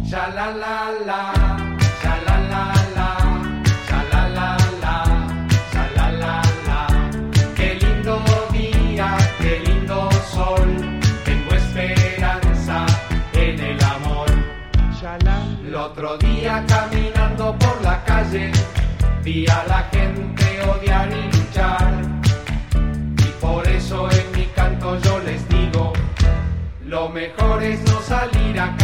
Sha la la la, sha la la la, sha la la la, sha la la la. Qué lindo día, qué lindo sol, tengo esperanza en el amor. El otro día caminando por la calle, vi a la gente odiar y luchar. Y por eso en mi canto yo les digo, lo mejor es no salir a